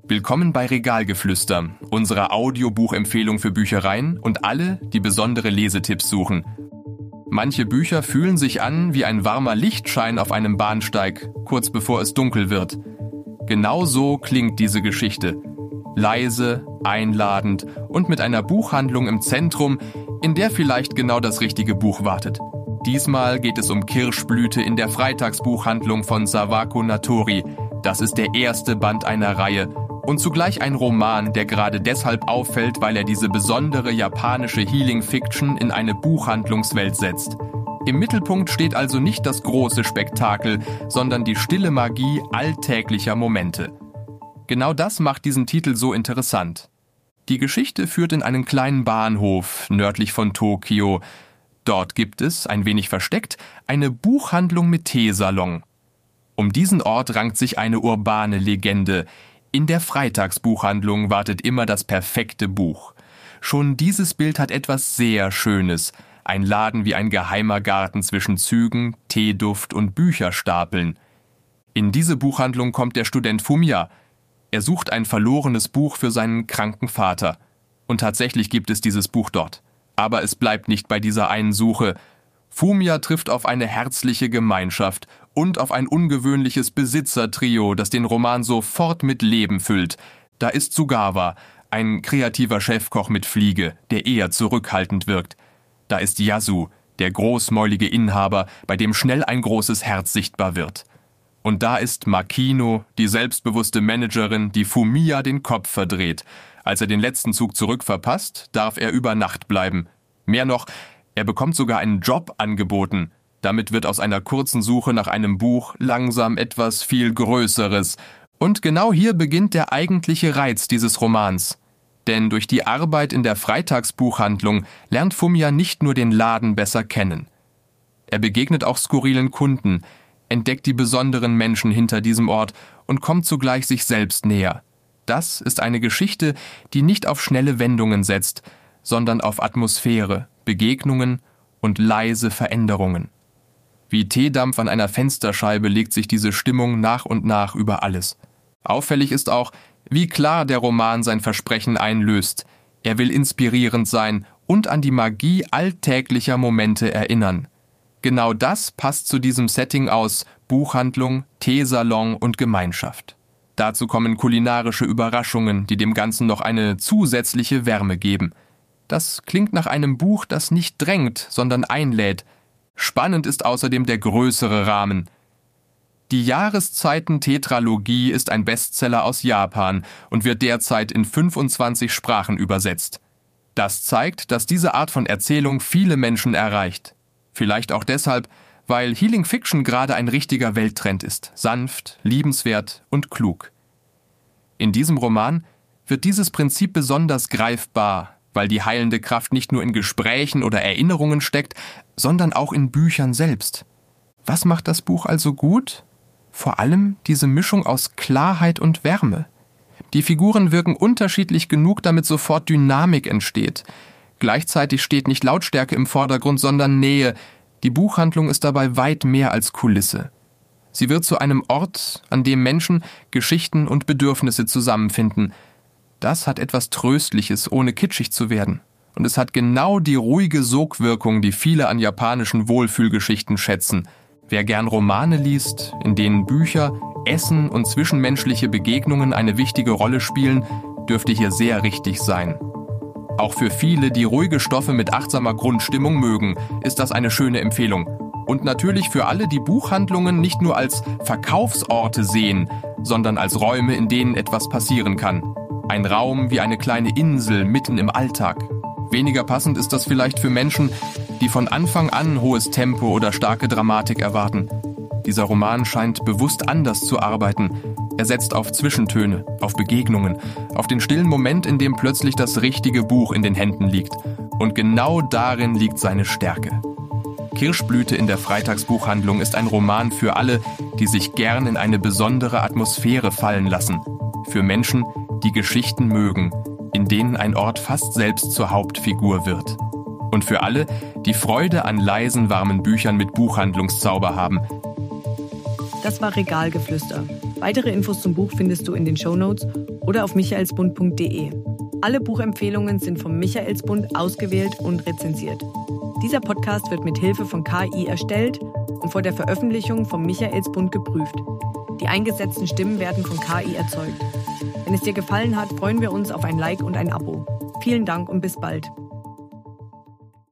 Willkommen bei Regalgeflüster, unserer Audiobuchempfehlung für Büchereien und alle, die besondere Lesetipps suchen. Manche Bücher fühlen sich an wie ein warmer Lichtschein auf einem Bahnsteig, kurz bevor es dunkel wird. Genau so klingt diese Geschichte. Leise, einladend und mit einer Buchhandlung im Zentrum, in der vielleicht genau das richtige Buch wartet. Diesmal geht es um Kirschblüte in der Freitagsbuchhandlung von Sawako Natori. Das ist der erste Band einer Reihe und zugleich ein Roman, der gerade deshalb auffällt, weil er diese besondere japanische Healing-Fiction in eine Buchhandlungswelt setzt. Im Mittelpunkt steht also nicht das große Spektakel, sondern die stille Magie alltäglicher Momente. Genau das macht diesen Titel so interessant. Die Geschichte führt in einen kleinen Bahnhof nördlich von Tokio. Dort gibt es, ein wenig versteckt, eine Buchhandlung mit Teesalon. Um diesen Ort rankt sich eine urbane Legende. In der Freitagsbuchhandlung wartet immer das perfekte Buch. Schon dieses Bild hat etwas sehr Schönes. Ein Laden wie ein geheimer Garten zwischen Zügen, Teeduft und Bücherstapeln. In diese Buchhandlung kommt der Student Fumiya. Er sucht ein verlorenes Buch für seinen kranken Vater. Und tatsächlich gibt es dieses Buch dort. Aber es bleibt nicht bei dieser einen Suche. Fumiya trifft auf eine herzliche Gemeinschaft und auf ein ungewöhnliches Besitzertrio, das den Roman sofort mit Leben füllt. Da ist Tsugawa, ein kreativer Chefkoch mit Fliege, der eher zurückhaltend wirkt. Da ist Yasu, der großmäulige Inhaber, bei dem schnell ein großes Herz sichtbar wird. Und da ist Makino, die selbstbewusste Managerin, die Fumiya den Kopf verdreht. Als er den letzten Zug zurückverpasst, darf er über Nacht bleiben. Mehr noch, er bekommt sogar einen Job angeboten. Damit wird aus einer kurzen Suche nach einem Buch langsam etwas viel Größeres. Und genau hier beginnt der eigentliche Reiz dieses Romans. Denn durch die Arbeit in der Freitagsbuchhandlung lernt Fumiya nicht nur den Laden besser kennen. Er begegnet auch skurrilen Kunden, entdeckt die besonderen Menschen hinter diesem Ort und kommt zugleich sich selbst näher. Das ist eine Geschichte, die nicht auf schnelle Wendungen setzt, sondern auf Atmosphäre, Begegnungen und leise Veränderungen. Wie Teedampf an einer Fensterscheibe legt sich diese Stimmung nach und nach über alles. Auffällig ist auch, wie klar der Roman sein Versprechen einlöst. Er will inspirierend sein und an die Magie alltäglicher Momente erinnern. Genau das passt zu diesem Setting aus Buchhandlung, Teesalon und Gemeinschaft. Dazu kommen kulinarische Überraschungen, die dem Ganzen noch eine zusätzliche Wärme geben. Das klingt nach einem Buch, das nicht drängt, sondern einlädt. Spannend ist außerdem der größere Rahmen. Die Jahreszeiten-Tetralogie ist ein Bestseller aus Japan und wird derzeit in 25 Sprachen übersetzt. Das zeigt, dass diese Art von Erzählung viele Menschen erreicht. Vielleicht auch deshalb, weil Healing Fiction gerade ein richtiger Welttrend ist, sanft, liebenswert und klug. In diesem Roman wird dieses Prinzip besonders greifbar, weil die heilende Kraft nicht nur in Gesprächen oder Erinnerungen steckt, sondern auch in Büchern selbst. Was macht das Buch also gut? Vor allem diese Mischung aus Klarheit und Wärme. Die Figuren wirken unterschiedlich genug, damit sofort Dynamik entsteht. Gleichzeitig steht nicht Lautstärke im Vordergrund, sondern Nähe. Die Buchhandlung ist dabei weit mehr als Kulisse. Sie wird zu einem Ort, an dem Menschen, Geschichten und Bedürfnisse zusammenfinden. Das hat etwas Tröstliches, ohne kitschig zu werden. Und es hat genau die ruhige Sogwirkung, die viele an japanischen Wohlfühlgeschichten schätzen. Wer gern Romane liest, in denen Bücher, Essen und zwischenmenschliche Begegnungen eine wichtige Rolle spielen, dürfte hier sehr richtig sein. Auch für viele, die ruhige Stoffe mit achtsamer Grundstimmung mögen, ist das eine schöne Empfehlung. Und natürlich für alle, die Buchhandlungen nicht nur als Verkaufsorte sehen, sondern als Räume, in denen etwas passieren kann. Ein Raum wie eine kleine Insel mitten im Alltag. Weniger passend ist das vielleicht für Menschen, die von Anfang an hohes Tempo oder starke Dramatik erwarten. Dieser Roman scheint bewusst anders zu arbeiten. Er setzt auf Zwischentöne, auf Begegnungen, auf den stillen Moment, in dem plötzlich das richtige Buch in den Händen liegt. Und genau darin liegt seine Stärke. Kirschblüte in der Freitagsbuchhandlung ist ein Roman für alle, die sich gern in eine besondere Atmosphäre fallen lassen. Für Menschen, die Geschichten mögen, in denen ein Ort fast selbst zur Hauptfigur wird. Und für alle, die Freude an leisen, warmen Büchern mit Buchhandlungszauber haben. Das war Regalgeflüster, Weitere Infos zum Buch findest du in den Shownotes oder auf michaelsbund.de. Alle Buchempfehlungen sind vom Michaelsbund ausgewählt und rezensiert. Dieser Podcast wird mit Hilfe von KI erstellt und vor der Veröffentlichung vom Michaelsbund geprüft. Die eingesetzten Stimmen werden von KI erzeugt. Wenn es dir gefallen hat, freuen wir uns auf ein Like und ein Abo. Vielen Dank und bis bald.